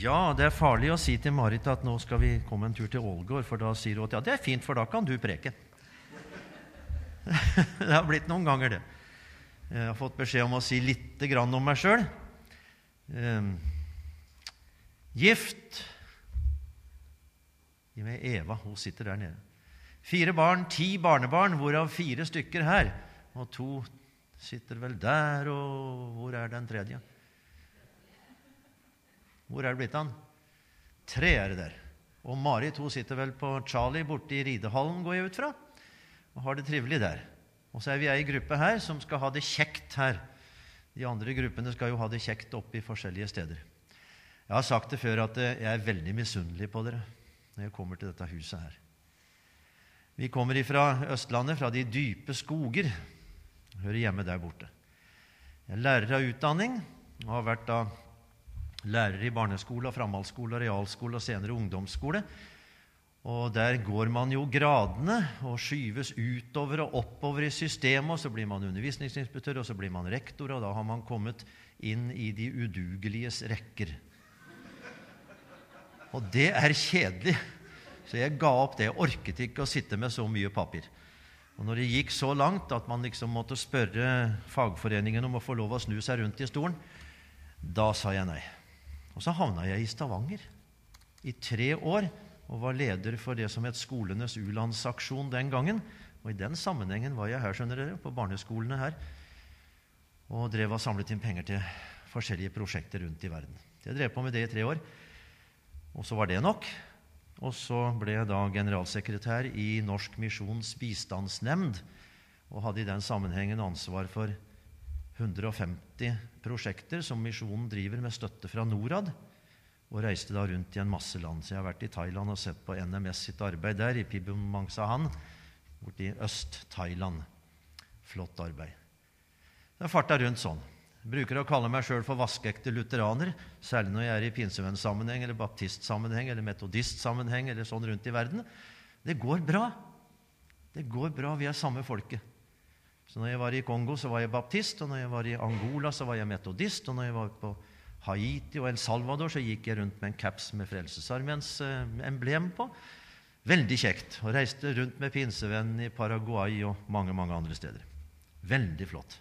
Ja, det farlig å si til Marit at nå skal vi komme en tur til Ålgård, for da sier hun at ja, det fint, for da kan du preke. Det har blitt noen ganger det. Jeg har fått beskjed om å si litt grann om meg selv. Gift med Eva, hun sitter der nede. 4 barn, 10 barnebarn, hvorav 4 stykker her. Og 2 sitter vel der, og hvor er den tredje? Hvor er det blitt han? 3 er det der. Og Marit, hun sitter vel på Charlie borte i ridehallen, går jeg ut fra, og har det trivelig der. Og så er vi en gruppe her som skal ha det kjekt her. De andre gruppene skal jo ha det kjekt oppe i forskjellige steder. Jeg har sagt det før at jeg er veldig misunnelig på dere når jeg kommer til dette huset her. Vi kommer fra Østlandet, fra de dype skoger. Hører hjemme der borte. Jeg er lærer av utdanning, og har vært da lærer i barneskole, framhaldsskole, realskole og senere ungdomsskole. Og der går man jo gradene og skyves utover og oppover i systemet, og så blir man undervisningsinspektør, og så blir man rektor, og da har man kommet inn i de udugeliges rekker. Og det er kjedelig. Så jeg ga opp det. Jeg orket ikke å sitte med så mye papir. Og når det gikk så langt at man liksom måtte spørre fagforeningen om å få lov å snu seg rundt i stolen, da sa jeg nei. Og så havna jeg i Stavanger i 3 år, og var leder for det som het Skolenes U-landsaksjon den gangen. Og i den sammenhengen var jeg her, skjønner dere, på barneskolene her, og drev og samlet inn penger til forskjellige prosjekter rundt i verden. Jeg drev på med det i 3 år, og så var det nok. Og så ble jeg da generalsekretær i Norsk Misjons bistandsnemnd, og hadde i den sammenhengen ansvar for 150 prosjekter som misjonen driver med støtte fra NORAD, og reiste da rundt i en masse land. Så jeg har vært i Thailand og sett på NMS sitt arbeid der, i Pibumangsahan, borte i Øst-Thailand. Flott arbeid. Jeg farta rundt sånn. Jeg bruker å kalle meg selv for vaskeekte lutheraner, særlig når jeg er i pinsevennsammenheng, eller baptistsammenheng, eller metodistsammenheng, eller sånn rundt i verden. Det går bra. Det går bra, vi er samme folket. Så når jeg var i Kongo, så var jeg baptist, og når jeg var i Angola, så var jeg metodist, og når jeg var på Haiti og El Salvador, så gikk jeg rundt med en caps med Frelsesarmeens emblem på. Veldig kjekt, og reiste rundt med pinsevenn i Paraguay og mange, mange andre steder. Veldig flott.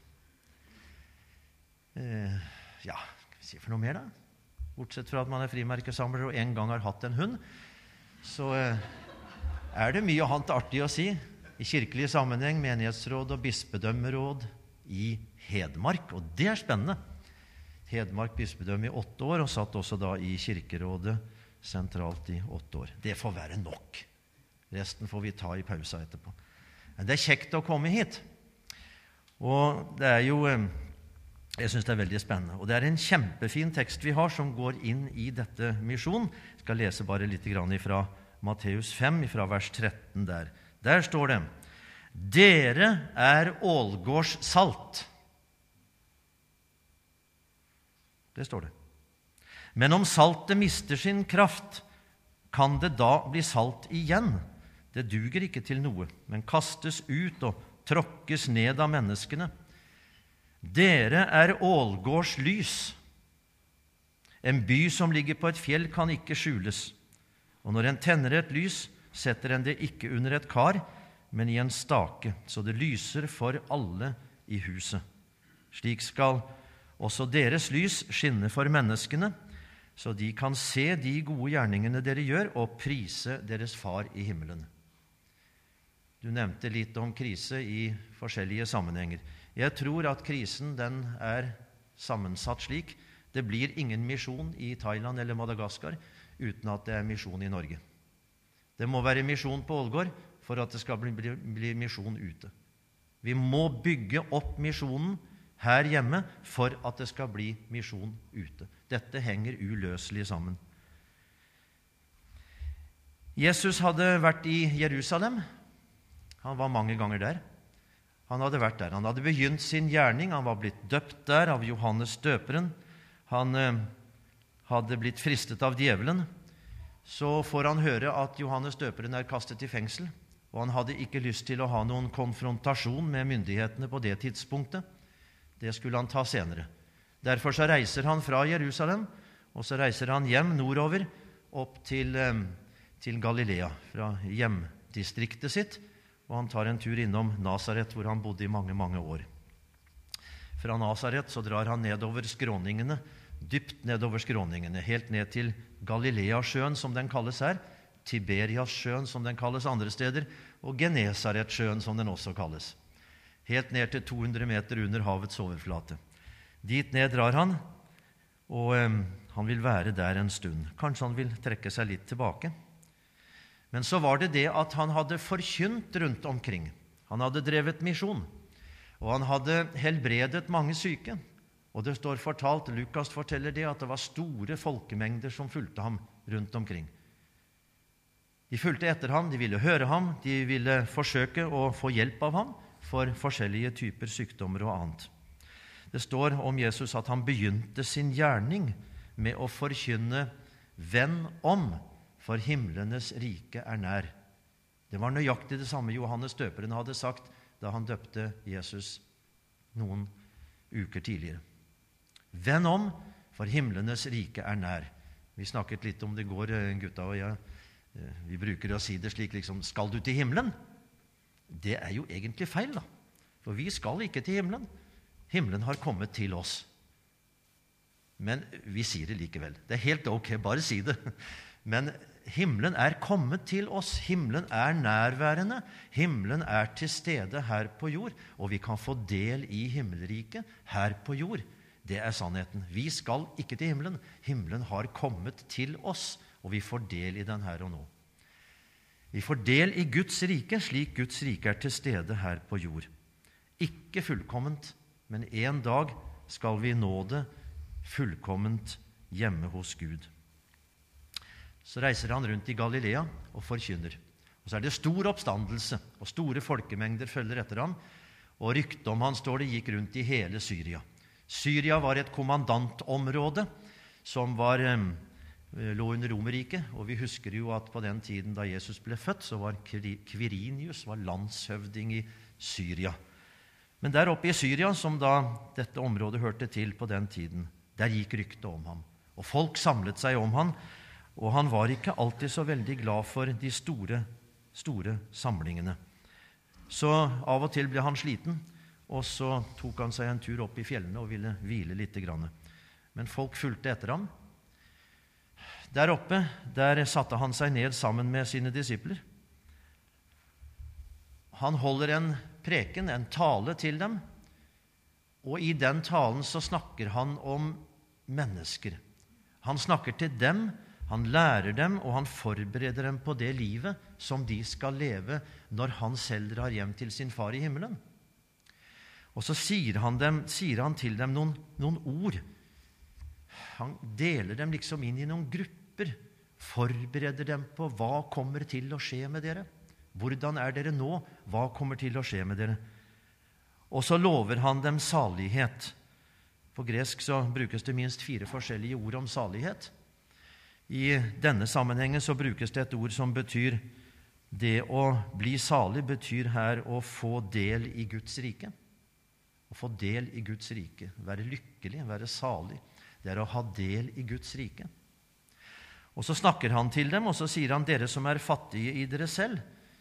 Ja, skal vi si for noe mer da? Bortsett fra at man er frimerkesamler og en gang har hatt en hund, så er det mye annet artig å si. I kirkelig sammenheng, menighetsråd og bispedømmeråd i Hedmark, og det er spennende. Hedmark bispedømme i 8 år, og satt også da i kirkerådet sentralt i 8 år. Det får være nok. Resten får vi ta i pausa etterpå. Men det er kjekt å komme hit. Og det er jo, jeg synes det er veldig spennende. Og det er en kjempefin tekst vi har som går inn i dette misjon. Jeg skal lese bare litt grann fra Matteus 5, fra vers 13 der. Der står det: Dere er Ålgårds salt. Det står det. Men om saltet mister sin kraft, kan det da bli salt igjen? Det duger ikke til noe, men kastes ut og tråkkes ned av menneskene. Dere er Ålgårds lys. En by som ligger på et fjell kan ikke skjules. Og når en tenner et lys, setter en det ikke under et kar, men i en stake, så det lyser for alle i huset. Slik skal også deres lys skinne for menneskene, så de kan se de gode gjerningene dere gjør, og prise deres far i himmelen. Du nevnte litt om krise i forskjellige sammenhenger. Jeg tror at krisen den er sammensatt slik. Det blir ingen misjon i Thailand eller Madagaskar uten at det er misjon i Norge. Det må være misjon på Ålgård for at det skal bli misjon ute. Vi må bygge opp misjonen her hjemme for at det skal bli misjon ute. Dette henger uløselig sammen. Jesus hadde vært i Jerusalem. Han var mange ganger der. Han hadde vært der. Han hadde begynt sin gjerning. Han var blitt døpt der av Johannes døperen. Han hadde blitt fristet av djevelen. Så får han høre at Johannes døperen er kastet i fengsel, og han hadde ikke lyst til å ha noen konfrontasjon med myndighetene på det tidspunktet. Det skulle han ta senere. Derfor så reiser han fra Jerusalem og så reiser han hjem nordover, opp til Galilea, fra hjemdistriktet sitt, og han tar en tur innom Nazaret, hvor han bodde i mange, mange år. Fra Nazaret så drar han nedover skråningene, dypt nedover skråningene, helt ned til Galileasjøen, som den kalles her, Tiberiassjøen, som den kalles andre steder, og Genesaretsjøen, som den også kalles. Helt ned til 200 meter under havets overflate. Dit ned drar han, og han vil være der en stund. Kanskje han vil trekke seg litt tilbake. Men så var det det at han hadde forkynt rundt omkring. Han hadde drevet misjon, og han hadde helbredet mange syke. Og det står fortalt, Lukas forteller det, at det var store folkemengder som fulgte ham rundt omkring. De fulgte etter ham, de ville høre ham, de ville forsøke å få hjelp av ham for forskjellige typer sykdommer og annet. Det står om Jesus at han begynte sin gjerning med å forkynne «Vend om, for himlenes rike er nær». Det var nøyaktig det samme Johannes døperen hadde sagt da han døpte Jesus noen uker tidligere. «Vend om, for himlenes rike er nær». Vi snakket litt om det i går, gutta og jeg. Vi bruker å si det slik, liksom, skal du til himmelen? Det er jo egentlig feil, da. For vi skal ikke til himmelen. Himmelen har kommet til oss. Men vi sier det likevel. Det er helt ok, bare si det. Men himmelen er kommet til oss. Himmelen er nærværende. Himmelen er til stede her på jord. Og vi kan få del i himmelriket her på jord. Det er sannheten. Vi skal ikke til himmelen. Himmelen har kommet til oss, og vi får del i den her og nå. Vi får del i Guds rike, slik Guds rike er til stede her på jord. Ikke fullkomment, men en dag skal vi nå det fullkomment hjemme hos Gud. Så reiser han rundt i Galilea og forkynner. Og så er det stor oppstandelse, og store folkemengder følger etter ham, og ryktet om han, står det, gikk rundt i hele Syria. Syria var et kommandantområde som lå under Romerriket, og vi husker jo at på den tiden da Jesus ble født, så var Quirinius landshøvding i Syria. Men der oppe i Syria, som da dette området hørte til på den tiden, der gikk ryktet om ham. Og folk samlet seg om ham, og han var ikke alltid så veldig glad for de store samlingene. Så av og til ble han sliten, og så tok han seg en tur opp i fjellene og ville hvile litt grann. Men folk fulgte etter ham. Der oppe, der satte han seg ned sammen med sine disipler. Han holder en preken, en tale til dem, og i den talen så snakker han om mennesker. Han snakker til dem, han lærer dem, og han forbereder dem på det livet som de skal leve når han selv drar hjem til sin far i himmelen. Og så sier han til dem noen ord. Han deler dem liksom inn i noen grupper, forbereder dem på hva kommer til å skje med dere. Hvordan er dere nå? Hva kommer til å skje med dere? Og så lover han dem salighet. På gresk så brukes det minst 4 forskjellige ord om salighet. I denne sammenhengen så brukes det et ord som betyr det å bli salig, betyr her å få del i Guds rike. Å få del i Guds rike, være lykkelig, være salig. Det er å ha del i Guds rike. Og så snakker han til dem, og så sier han, dere som er fattige i dere selv,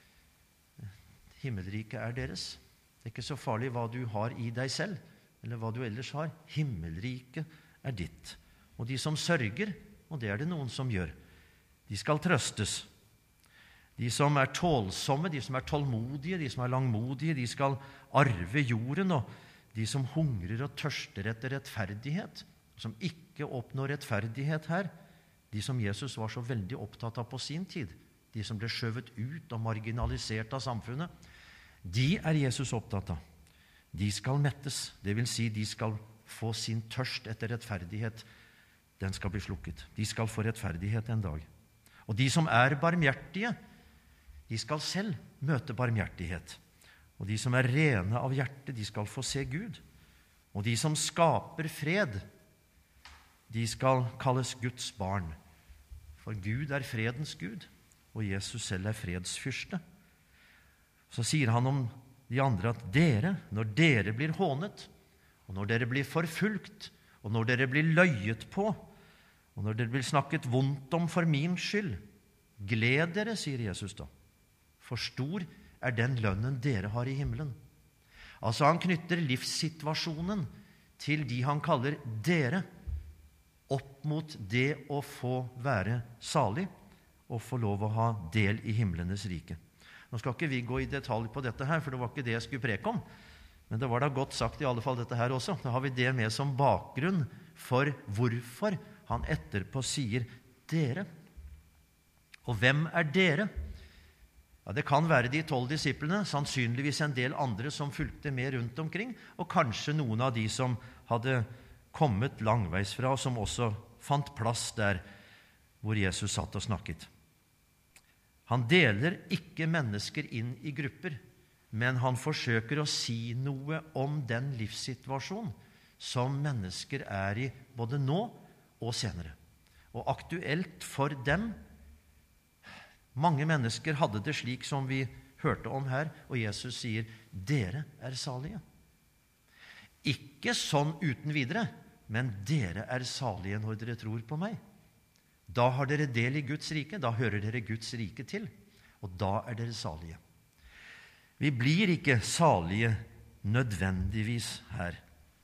himmelriket er deres. Det er ikke så farlig hva du har i deg selv, eller hva du ellers har. Himmelriket er ditt. Og de som sørger, og det er det noen som gjør, de skal trøstes. De som er tålsomme, de som er tålmodige, de som er langmodige, de skal arve jorden, og de som hungrer og tørster etter rettferdighet, som ikke oppnår rettferdighet her, de som Jesus var så veldig opptatt av på sin tid, de som ble skjøvet ut og marginalisert av samfunnet, de er Jesus opptatt av. De skal mettes, det vil si de skal få sin tørst etter rettferdighet, den skal bli slukket. De skal få rettferdighet en dag. Og de som er barmhjertige, de skal selv møte barmhjertighet. Og de som er rene av hjerte, de skal få se Gud. Og de som skaper fred, de skal kalles Guds barn. For Gud er fredens Gud, og Jesus selv er fredsfyrste. Så sier han om de andre at dere, når dere blir hånet, og når dere blir forfulgt, og når dere blir løyet på, Og når det blir snakket vondt om for min skyld, gled dere, sier Jesus da. For stor er den lønnen dere har i himmelen. Altså han knytter livssituasjonen til de han kaller dere, opp mot det å få være salig og få lov å ha del i himlenes rike. Nå skal ikke vi gå i detalj på dette her, for det var ikke det jeg skulle preke om. Men det var da godt sagt i alle fall dette her også. Da har vi det med som bakgrunn for hvorfor han etterpå sier dere. Og hvem er dere? Ja, det kan være de 12 disiplene, sannsynligvis en del andre som fulgte med rundt omkring, og kanskje noen av de som hadde kommet langveisfra, og som også fant plass der hvor Jesus satt og snakket. Han deler ikke mennesker inn i grupper, men han forsøker å si noe om den livssituasjon som mennesker er i både nå og senere. Og aktuelt for dem, mange mennesker hadde det slik som vi hørte om her, og Jesus sier, dere er salige. Ikke sånn uten videre, men dere er salige når dere tror på meg. Da har dere del i Guds rike, da hører dere Guds rike til, og da er dere salige. Vi blir ikke salige nødvendigvis her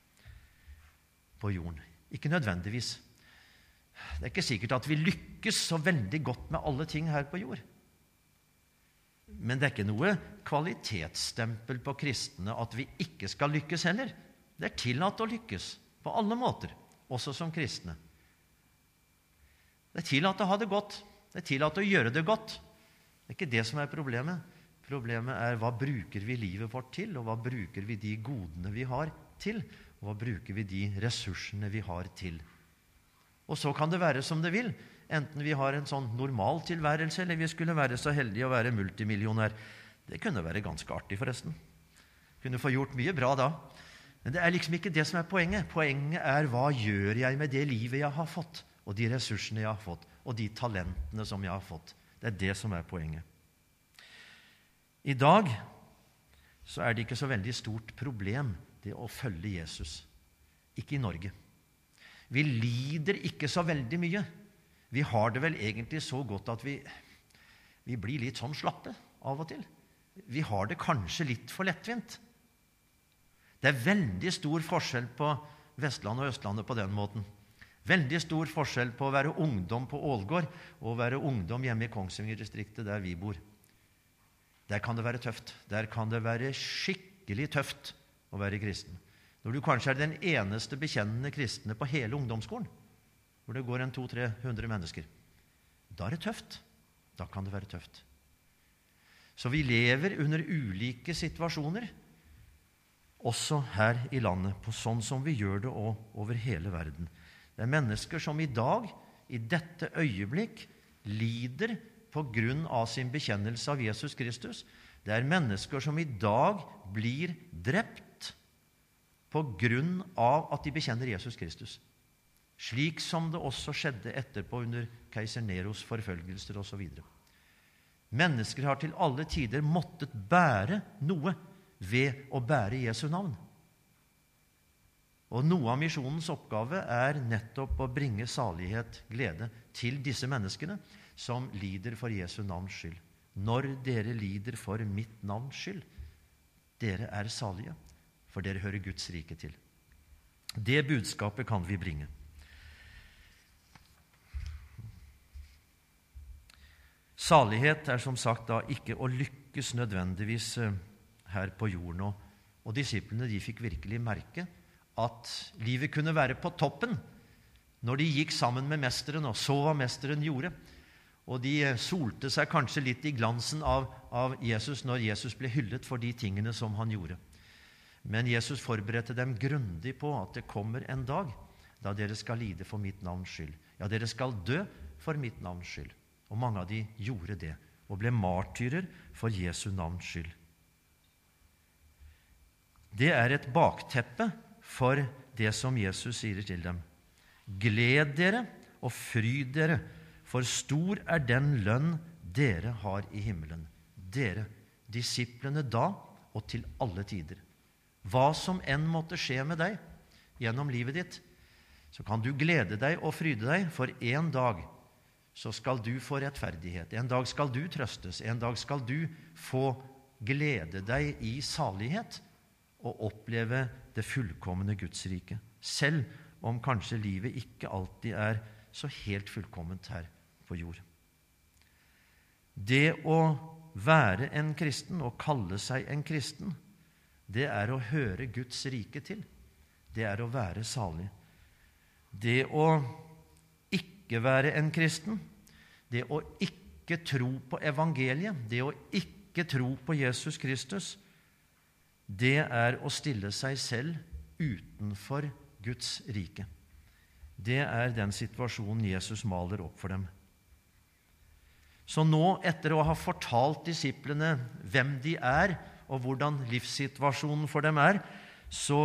på jorden. Ikke nødvendigvis. Det er ikke sikkert at vi lykkes så veldig godt med alle ting her på jord. Men det er ikke noe kvalitetsstempel på kristne at vi ikke skal lykkes heller. Det er tillatt å lykkes på alle måter, også som kristne. Det er tillatt å ha det godt. Det er tillatt å gjøre det godt. Det er ikke det som er problemet. Problemet er hva bruker vi livet vårt til, og hva bruker vi de godene vi har til, og hva bruker vi de ressursene vi har til. Og så kan det være som det vil, enten vi har en sånn normal tilværelse, eller vi skulle være så heldige å være multimillionær. Det kunne være ganske artig forresten. Kunne få gjort mye bra da. Men det er liksom ikke det som er poenget. Poenget er hva gjør jeg med det livet jeg har fått, og de ressursene jeg har fått, og de talentene som jeg har fått. Det er det som er poenget. I dag så er det ikke så veldig stort problem det å følge Jesus. Ikke i Norge. Vi lider ikke så veldig mye. Vi har det vel egentlig så godt at vi blir litt sånn slappe av og til. Vi har det kanskje litt for lettvint. Det er veldig stor forskjell på Vestlandet og Østlandet på den måten. Veldig stor forskjell på å være ungdom på Ålgård og å være ungdom hjemme i Kongsvinger-distriktet der vi bor. Der kan det være tøft. Der kan det være skikkelig tøft å være kristen. Når du kanskje er den eneste bekjennende kristne på hele ungdomsskolen, hvor det går 200-300 mennesker, da er det tøft. Da kan det være tøft. Så vi lever under ulike situasjoner, også her i landet, på sånn som vi gjør det over hele verden. Det er mennesker som i dag, i dette øyeblikk, lider på grunn av sin bekjennelse av Jesus Kristus. Det er mennesker som i dag blir drept på grunn av at de bekjenner Jesus Kristus. Slik som det også skjedde etterpå under keiser Neros forfølgelser og så videre. Mennesker har til alle tider måttet bære noe ved å bære Jesu navn. Og noe av misjonens oppgave er nettopp å bringe salighet, glede til disse menneskene som lider for Jesu navns skyld. Når dere lider for mitt navns skyld, dere er salige, for dere hører Guds rike til. Det budskapet kan vi bringe. Salighet er som sagt da ikke å lykkes nødvendigvis her på jorden. Og disiplene de fikk virkelig merke at livet kunne være på toppen når de gikk sammen med mesteren og så hva mesteren gjorde. Og de solte seg kanskje litt i glansen av Jesus når Jesus ble hyllet for de tingene som han gjorde. Men Jesus forberedte dem grundig på at det kommer en dag da dere skal lide for mitt navns skyld. Ja, dere skal dø for mitt navns skyld. Og mange av de gjorde det og ble martyrer for Jesu navns skyld. Det er et bakteppe for det som Jesus sier til dem. Gled dere og fryd dere, for stor er den lønn dere har i himmelen. Dere, disiplene da og til alle tider. Hva som enn måtte skje med deg gjennom livet ditt, så kan du glede deg og fryde deg, for en dag så skal du få rettferdighet. En dag skal du trøstes. En dag skal du få glede deg i salighet og oppleve det fullkomne Guds rike, selv om kanskje livet ikke alltid så helt fullkomment her på jord. Det å være en kristen og kalle seg en kristen, det å høre Guds rike til. Det å være salig. Det å ikke være en kristen, det å ikke tro på evangeliet, det å ikke tro på Jesus Kristus, det å stille seg selv utenfor Guds rike. Det den situasjonen Jesus maler opp for dem. Så nå, etter å ha fortalt disiplene hvem de og hvordan livssituasjonen for dem så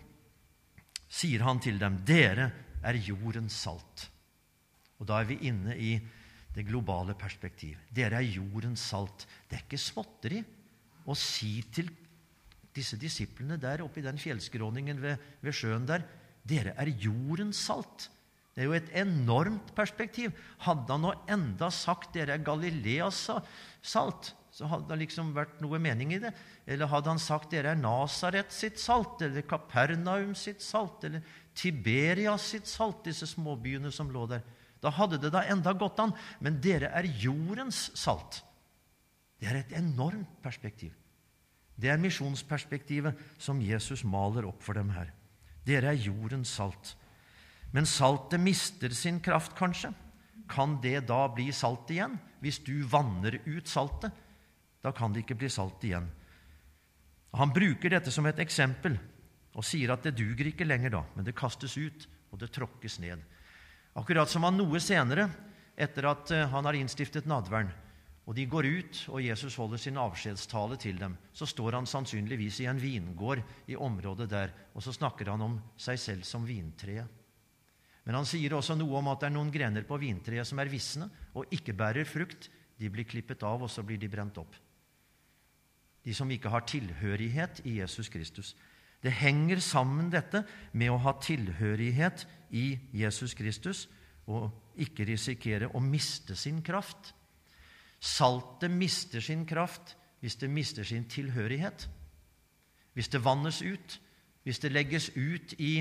sier han til dem, dere jordens salt. Og da vi inne i det globale perspektiv. Dere jordens salt. Det ikke småtteri å si til disse disiplene der oppe i den fjellskråningen ved sjøen der, dere jordens salt. Det jo et enormt perspektiv. Hadde han nå enda sagt dere Galileas salt, så hadde det liksom vært noe mening i det. Eller hadde han sagt dere Nazaret sitt salt, eller Kapernaum sitt salt, eller Tiberias sitt salt, disse småbyene som lå der. Da hadde det da enda gått an, men dere jordens salt. Det et enormt perspektiv. Det misjonsperspektivet som Jesus maler opp for dem her. Dere jordens salt. Men saltet mister sin kraft kanskje. Kan det da bli salt igjen? Hvis du vanner ut saltet, da kan det ikke bli salt igjen. Han bruker dette som et eksempel, og sier at det duger ikke lenger da, men det kastes ut, og det tråkkes ned. Akkurat som han noe senere, etter at han har innstiftet nadvern, og de går ut, og Jesus holder sin avskjedstale til dem, så står han sannsynligvis i en vingård i området der, og så snakker han om seg selv som vintreet. Men han sier også noe om at det noen grener på vintreet som vissne, og ikke bærer frukt. De blir klippet av, og så blir de brent opp. De som ikke har tilhørighet i Jesus Kristus. Det henger sammen dette med å ha tilhørighet i Jesus Kristus, og ikke risikere å miste sin kraft. Saltet mister sin kraft hvis det mister sin tilhørighet. Hvis det vannes ut, hvis det legges ut i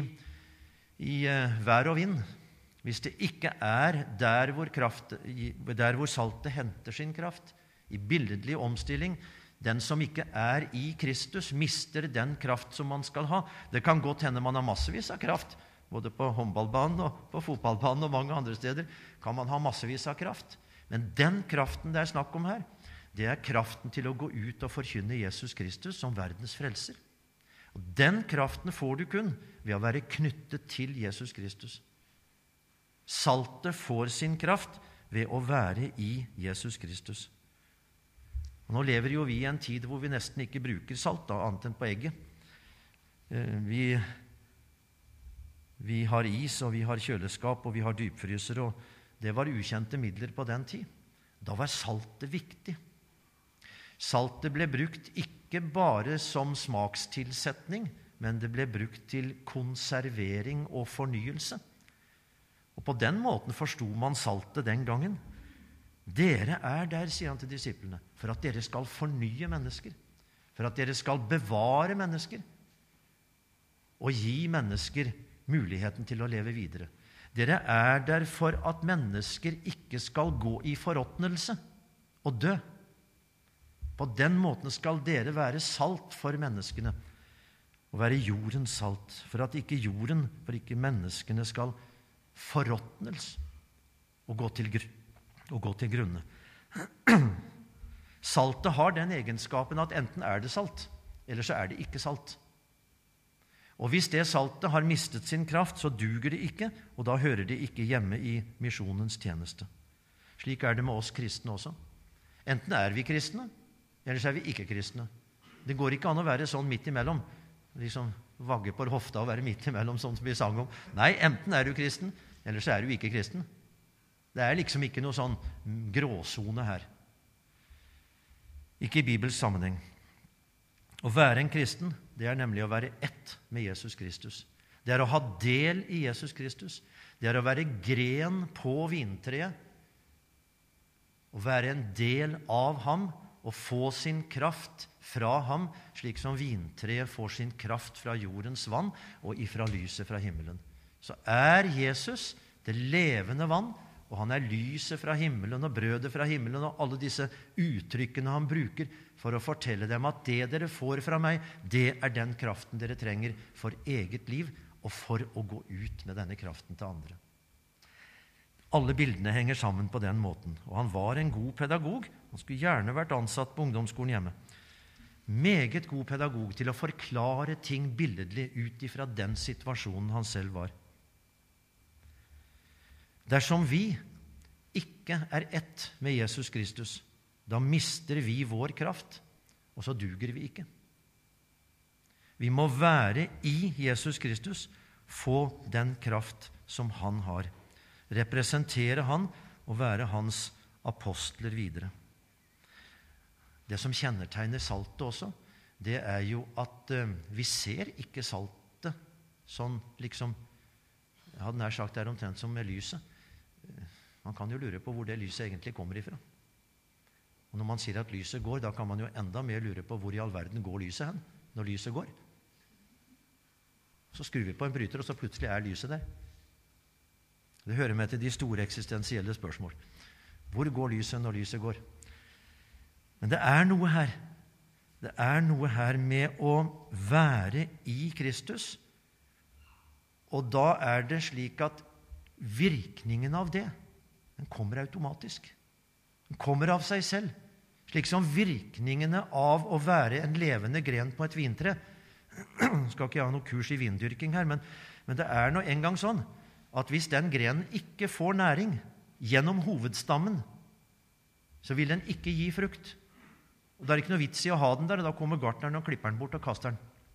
vær og vind, hvis det ikke der hvor saltet henter sin kraft, i billedlig omstilling, den som ikke i Kristus, mister den kraft som man skal ha. Det kan godt hende man har massevis av kraft, både på håndballbanen og på fotballbanen og mange andre steder kan man ha massevis av kraft. Men den kraften det snakk om her, det kraften til å gå ut og forkynne Jesus Kristus som verdens frelser. Og den kraften får du kun ved å være knyttet til Jesus Kristus. Saltet får sin kraft ved å være i Jesus Kristus. Og nå lever jo vi i en tid hvor vi nesten ikke bruker salt, annet enn på egget. Vi har is, og vi har kjøleskap, og vi har dypfryser, og det var ukjente midler på den tid. Da var saltet viktig. Saltet ble brukt ikke bare som smakstilsetning, men det ble brukt til konservering og fornyelse. Og på den måten forstod man saltet den gangen. Dere der, sier han til disiplene, for at dere skal fornye mennesker, for at dere skal bevare mennesker, og gi mennesker muligheten til å leve videre. Dere der for at mennesker ikke skal gå i forråtnelse og dø. På den måten skal dere være salt for menneskene, og være jordens salt, for at ikke jorden, for ikke menneskene skal forråtnes og gå til grunne. Saltet har den egenskapen at enten det salt, eller så det ikke salt. Og hvis det saltet har mistet sin kraft, så duger det ikke, og da hører det ikke hjemme i misjonens tjeneste. Slik det med oss kristne også. Enten vi kristne, eller så vi ikke kristne. Det går ikke an å være sånn midt imellom, liksom vagge på hofta og være midt imellom, sånn som vi sang om. Nei, enten du kristen, eller så du ikke kristen. Det liksom ikke noe sånn gråzone her. Ikke i Bibels sammenheng. Å være en kristen, det nemlig å være ett med Jesus Kristus. Det Det å ha del i Jesus Kristus. Det å være gren på vintreet. Å være en del av ham og få sin kraft fra ham, slik som vintreet får sin kraft fra jordens vann og ifra lyset fra himmelen. Så Jesus det levende vann, og han lyset fra himmelen og brødet fra himmelen og alle disse uttrykkene han bruker for å fortelle dem at det dere får fra meg, det den kraften dere trenger for eget liv og for å gå ut med denne kraften til andre. Alle bildene henger sammen på den måten, og han var en god pedagog. Han skulle gjerne vært ansatt på ungdomsskolen hjemme. Meget god pedagog til å forklare ting billedlig ut ifra den situasjonen han selv var. Dersom vi ikke ett med Jesus Kristus, da mister vi vår kraft, og så duger vi ikke. Vi må være i Jesus Kristus, få den kraft som han har. Representere han og være hans apostler videre. Det som kjennetegner saltet også, det jo at vi ser ikke saltet sånn liksom, jeg hadde nær sagt det omtrent som med lyset. Man kan jo lure på hvor det lyset egentlig kommer ifra. Og når man sier at lyset går, da kan man jo enda mer lure på hvor i all verden går lyset hen, når lyset går. Så skrur vi på en bryter, og så plutselig lyset der. Det hører med til de store eksistensielle spørsmål. Hvor går lyset når lyset går? Men det noe her. Det noe her med å være i Kristus. Og da det slik at virkningen av det, den kommer automatisk. Den kommer av seg selv. Slik som virkningene av å være en levende gren på et vintre. Skal ikke jeg ha noe kurs i vindyrking her, men det nå en gang sånn at hvis den grenen ikke får næring gjennom hovedstammen, så vil den ikke gi frukt. Og det ikke noe vits i å ha den der, og da kommer gartneren og klipper den bort og kaster den.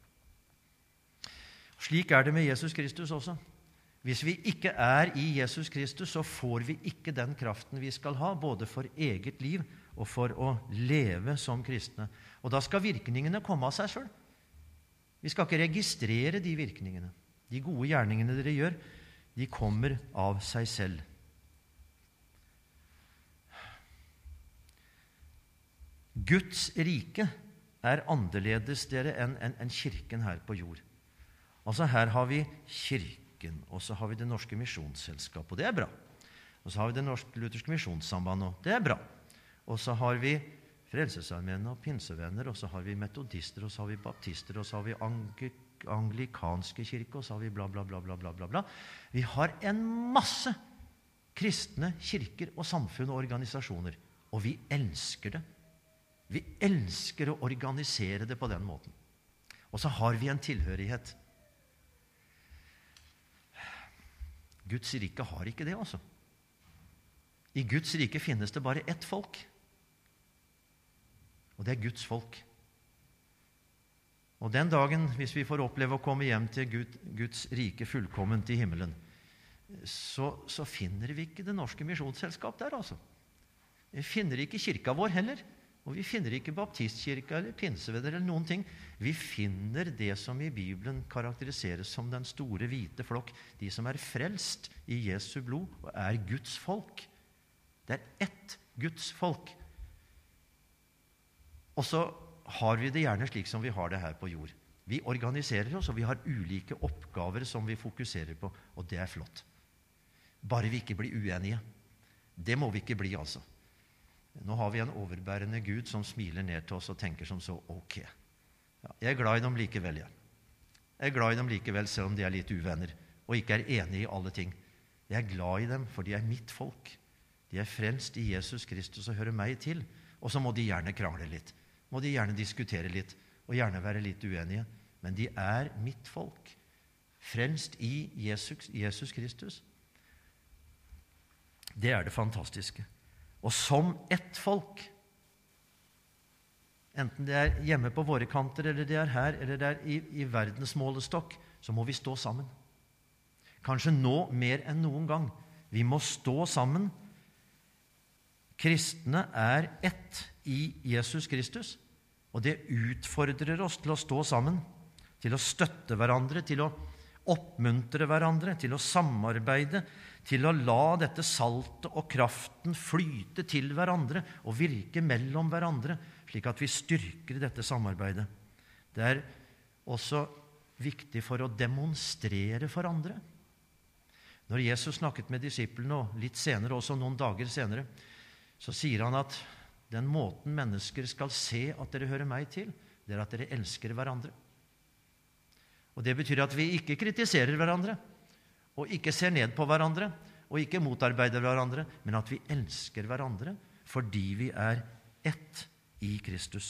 Slik det med Jesus Kristus også. Hvis vi ikke i Jesus Kristus, så får vi ikke den kraften vi skal ha, både for eget liv og for å leve som kristne. Og da skal virkningene komme av seg selv. Vi skal ikke registrere de virkningene. De gode gjerningene dere gjør, de kommer av seg selv. Guds rike annerledes dere enn kirken her på jord. Altså her har vi kirken, og så har vi Det Norske Misjonsselskap, og det bra. Og så har vi Det Norske Lutherske Misjonssamband, og det bra. Og så har vi Frelsesarmeen og pinsevenner, og så har vi metodister, og så har vi baptister, og så har vi anglikanske kirke, og så har vi bla, bla, bla, bla, bla, bla, bla. Vi har en masse kristne kirker og samfunn og organisasjoner, og vi elsker det. Vi elsker å organisere det på den måten. Og så har vi en tilhørighet. Guds rike har ikke det, altså. I Guds rike finnes det bare ett folk, og det Guds folk. Og den dagen, hvis vi får oppleve å komme hjem til Guds rike fullkomment i himmelen, så finner vi ikke Det Norske Misjonsselskap der, altså. Vi finner ikke kirka vår heller, og vi finner ikke baptistkirka eller pinsevenner eller noen ting. Vi finner det som i Bibelen karakteriseres som den store hvite flokk, de som frelst i Jesu blod og Guds folk. Det ett Guds folk. Og så har vi det gjerne slik som vi har det her på jord. Vi organiserer oss, og vi har ulike oppgaver som vi fokuserer på, og det flott. Bare vi ikke blir uenige. Det må vi ikke bli, altså. Nå har vi en overbærende Gud som smiler ned til oss og tenker som så, ok. Ja, jeg glad i dem likevel, ja. Jeg glad i dem likevel, selv om de litt uvenner, og ikke enige i alle ting. Jeg glad i dem, for de mitt folk. De frelst i Jesus Kristus og hører meg til. Og så må de gjerne krangle litt. Må de gjerne diskutere litt, og gjerne være litt uenige. Men de mitt folk. Frelst i Jesus Kristus. Det det fantastiske. Og som ett folk, enten det hjemme på våre kanter, eller det her, eller det i verdensmålestokk, så må vi stå sammen. Kanskje nå mer enn noen gang. Vi må stå sammen. Kristne ett i Jesus Kristus, og det utfordrer oss til å stå sammen, til å støtte hverandre, til å oppmuntre hverandre, til å samarbeide, til å la dette saltet og kraften flyte til hverandre og virke mellom hverandre, slik at vi styrker dette samarbeidet. Det er også viktig for å demonstrere for andre. Når Jesus snakket med disiplene, og litt senere, også noen dager senere, så sier han at den måten mennesker skal se at dere hører meg til, det er at dere elsker hverandre. Og det betyr at vi ikke kritiserer hverandre, og ikke ser ned på hverandre, og ikke motarbeider hverandre, men at vi elsker hverandre fordi vi er ett i Kristus.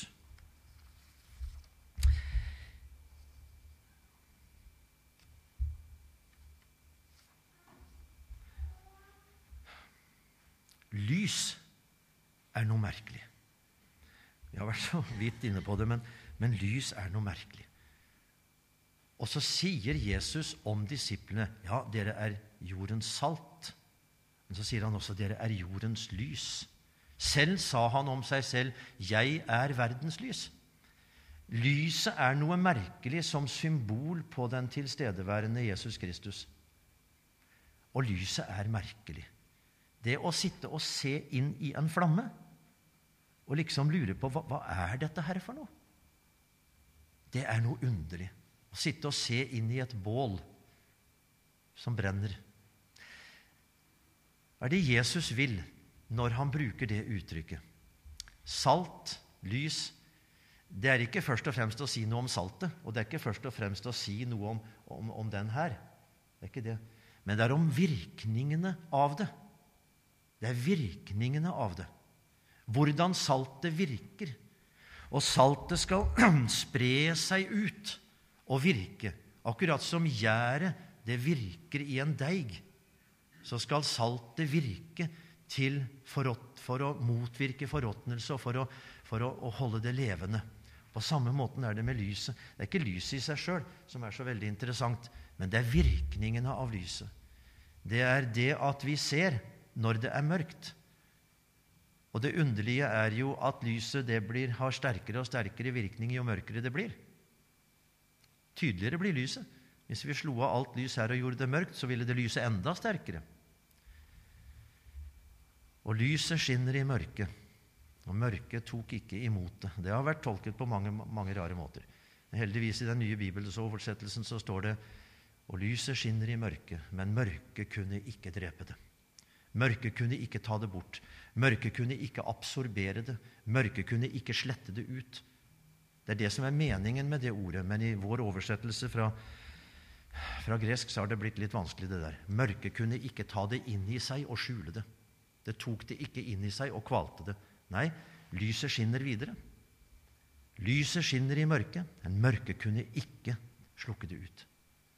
Lys er noe merkelig. Jeg har vært så vidt inne på det, men lys er noe merkelig. Og så sier Jesus om disiplene, ja, dere er jordens salt. Men så sier han også, dere er jordens lys. Selv sa han om seg selv, jeg er verdens lys. Lyset er noe merkelig som symbol på den tilstedeværende Jesus Kristus. Og lyset er merkelig. Det å sitte og se inn i en flamme, og liksom lure på, hva er dette her for noe? Det er noe underlig. Å sitte og se inn i et bål som brenner. Hva er det Jesus vil når han bruker det uttrykket? Salt, lys, det er ikke først og fremst å si noe om saltet, og det er ikke først og fremst å si noe om den her. Det er ikke det. Men det er om virkningene av det. Det er virkningene av det. Hvordan saltet virker. Og saltet skal spre seg ut og virke. Akkurat som gjæret, det virker i en deig, så skal saltet virke for å motvirke forråtnelse og for å holde det levende. På samme måten er det med lyset. Det er ikke lyset i seg selv som er så veldig interessant, men det er virkningene av lyset. Det er det at vi ser når det er mørkt. Og det underlige er jo at lyset har sterkere og sterkere virkning jo mørkere det blir. Tydeligere blir lyset. Hvis vi slo av alt lys her og gjorde det mørkt, så ville det lyse enda sterkere. Og lyset skinner i mørket, og mørket tok ikke imot det. Det har vært tolket på mange, mange rare måter. Heldigvis i den nye bibelsoversettelsen så står det, og lyset skinner i mørket, men mørket kunne ikke drepe det. Mørket kunne ikke ta det bort. Mørket kunne ikke absorbere det. Mørket kunne ikke slette det ut. Det er det som er meningen med det ordet, men i vår oversettelse fra gresk så har det blitt litt vanskelig det der. Mørket kunne ikke ta det inn i seg og skjule det. Det tok det ikke inn i seg og kvalte det. Nei, lyset skinner videre. Lyset skinner i mørket, men mørket kunne ikke slukke det ut.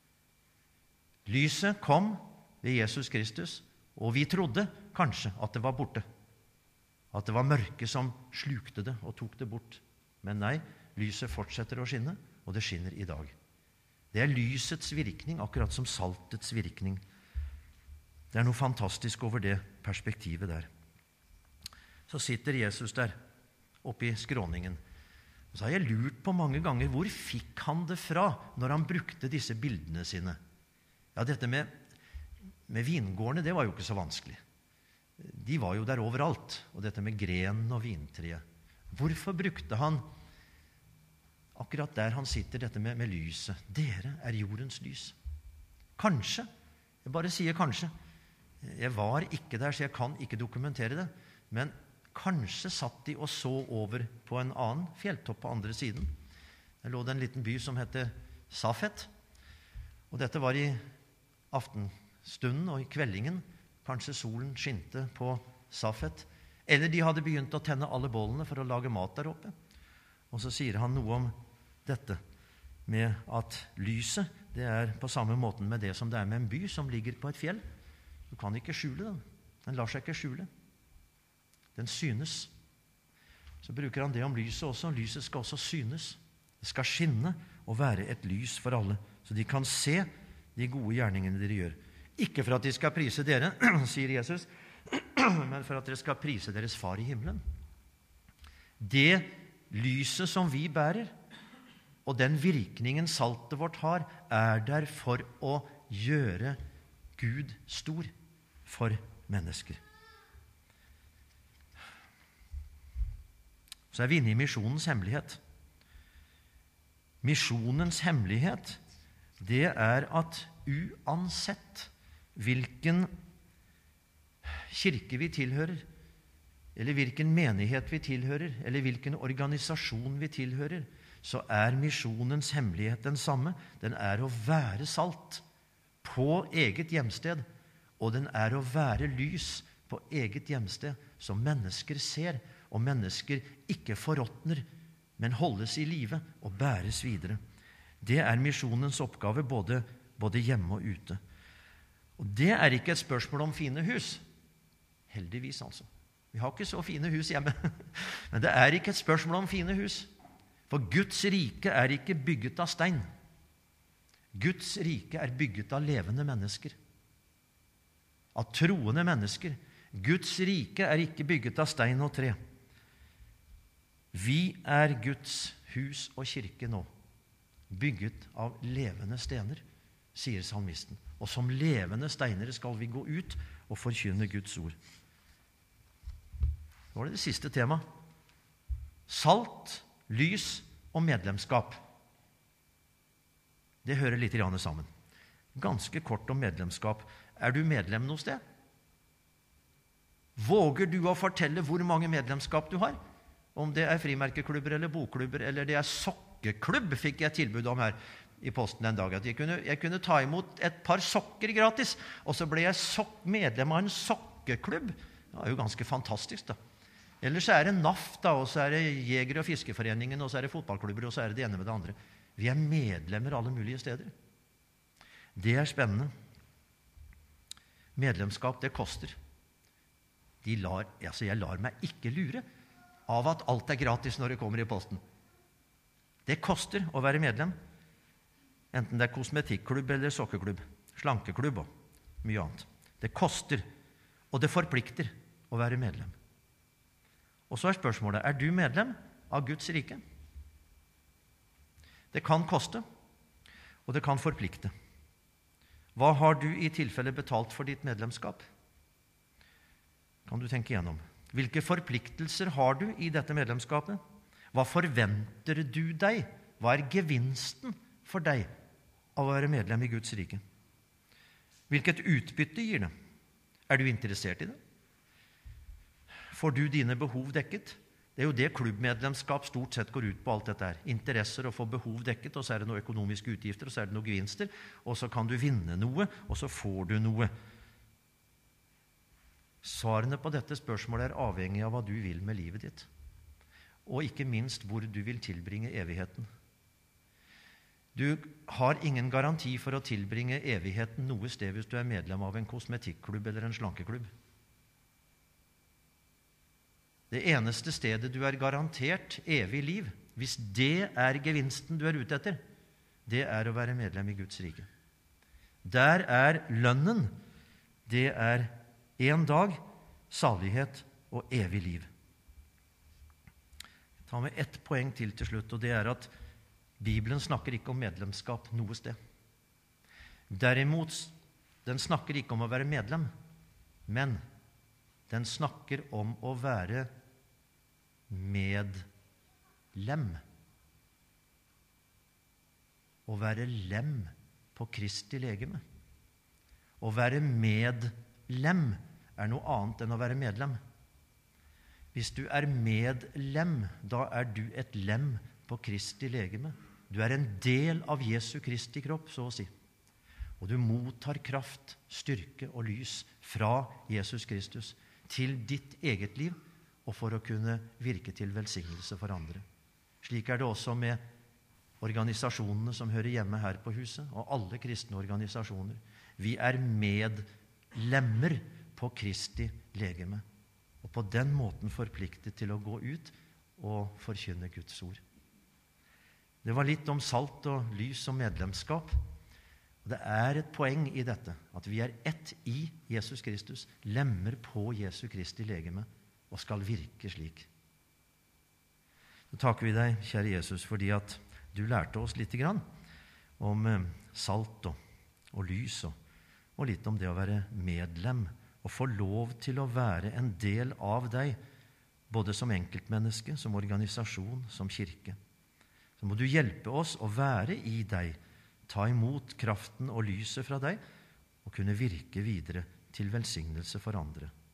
Lyset kom ved Jesus Kristus, og vi trodde kanskje at det var borte. At det var mørket som slukte det og tok det bort. Men nei, lyset fortsetter å skinne, og det skinner i dag. Det er lysets virkning, akkurat som saltets virkning. Det er noe fantastisk over det perspektivet der. Så sitter Jesus der, oppe i skråningen. Og så har jeg lurt på mange ganger, hvor fikk han det fra når han brukte disse bildene sine? Ja, dette med vingårdene, det var jo ikke så vanskelig. De var jo der overalt, og dette med grenen og vintreet. Hvorfor brukte han akkurat der han sitter, dette med lyset? Dere er jordens lys. Kanskje, jeg bare sier kanskje, jeg var ikke der, så jeg kan ikke dokumentere det, men kanskje satt de og så over på en annen fjelltopp på andre siden. Der lå det en liten by som heter Safet, og dette var i aftenstunden og i kveldingen. Kanskje solen skinte på Safet, eller de hadde begynt å tenne alle bålene for å lage mat der oppe. Og så sier han noe om dette med at lyset, det er på samme måten med det som det er med en by som ligger på et fjell. Du kan ikke skjule den. Den lar seg ikke skjule. Den synes. Så bruker han det om lyset også. Lyset skal også synes. Det skal skinne og være et lys for alle, så de kan se de gode gjerningene dere gjør. Ikke for at de skal prise dere, sier Jesus, men for at dere skal prise deres far i himmelen. Det lyset som vi bærer, og den virkningen saltet vårt har, der for å gjøre Gud stor for mennesker. Så vi inne i misjonens hemmelighet. Misjonens hemmelighet, det at uansett hvilken kirke vi tilhører, eller hvilken menighet vi tilhører, eller hvilken organisasjon vi tilhører, så misjonens hemmelighet den samme. Den å være salt på eget hjemsted, og den å være lys på eget hjemsted, som mennesker ser, og mennesker ikke forråtner, men holdes i live og bæres videre. Det misjonens oppgave både hjemme og ute. Og det ikke et spørsmål om fine hus. Heldigvis, altså. Vi har ikke så fine hus hjemme. Men det ikke et spørsmål om fine hus. For Guds rike ikke bygget av stein. Guds rike bygget av levende mennesker. Av troende mennesker. Guds rike ikke bygget av stein og tre. Vi Guds hus og kirke nå, bygget av levende stener, sier salmisten. Og som levende steiner skal vi gå ut og forkynne Guds ord. Nå det siste tema. Salt, lys og medlemskap. Det hører litt sammen. Ganske kort om medlemskap. Du medlem noe sted? Våger du å fortelle hvor mange medlemskap du har? Om det frimerkeklubber eller bokklubber, eller det sokkeklubb, fikk jeg tilbud om her i posten en dag. At jeg kunne ta imot et par sokker gratis, og så ble jeg medlem av en sokkeklubb. Det jo ganske fantastisk, da. Ellers det NAF, da, og så det Jeger- og Fiskeforeningen, og så det fotballklubber, og så det ene med det andre. Vi medlemmer alle mulige steder. Det spennende. Medlemskap, det koster. Jeg lar meg ikke lure av at alt gratis når det kommer i posten. Det koster å være medlem. Enten det kosmetikklubb eller sokkeklubb, slankeklubb og mye annet. Det koster, og det forplikter å være medlem. Og så spørsmålet, du medlem av Guds rike? Det kan koste, og det kan forplikte. Hva har du i tilfelle betalt for ditt medlemskap? Kan du tenke igjennom. Hvilke forpliktelser har du i dette medlemskapet? Hva forventer du deg? Hva gevinsten for deg av å være medlem i Guds rike? Hvilket utbytte gir det? Du interessert i det? Får du dine behov dekket? Det jo det klubbmedlemskap stort sett går ut på alt dette her. Interesser å få behov dekket, og så det noen økonomiske utgifter, og så det noen gevinster, og så kan du vinne noe, og så får du noe. Svarene på dette spørsmålet avhengig av hva du vil med livet ditt, og ikke minst hvor du vil tilbringe evigheten. Du har ingen garanti for å tilbringe evigheten noe sted hvis du medlem av en kosmetikklubb eller en slankeklubb. Det eneste stedet du garantert evig liv, hvis det gevinsten du ute etter, det å være medlem i Guds rike. Der lønnen, det en dag, salighet og evig liv. Jeg tar med ett poeng til slutt, og det at Bibelen snakker ikke om medlemskap noe sted. Derimot, den snakker ikke om å være medlem, men den snakker om å være medlem. Å være lem på Kristi legeme. Å være medlem noe annet enn å være medlem. Hvis du medlem, da du et lem på Kristi legeme. Du en del av Jesu Kristi kropp, så å si. Og du mottar kraft, styrke og lys fra Jesus Kristus til ditt eget liv, og for å kunne virke til velsignelse for andre. Slik det også med organisasjonene som hører hjemme her på huset, og alle kristne organisasjoner. Vi medlemmer på Kristi legeme, og på den måten forpliktet til å gå ut og forkynne Guds ord. Det var litt om salt og lys og medlemskap. Og det et poeng i dette, at vi ett i Jesus Kristus, lemmer på Jesu Kristi legeme, og skal virke slik. Så takker vi deg, kjære Jesus, fordi at Du lærte oss litt grann om salt og lys, og litt om det å være medlem, og få lov til å være en del av deg, både som enkeltmenneske, som organisasjon, som kirke. Så må du hjelpe oss å være i deg, ta imot kraften og lyset fra deg, og kunne virke videre til velsignelse for andre.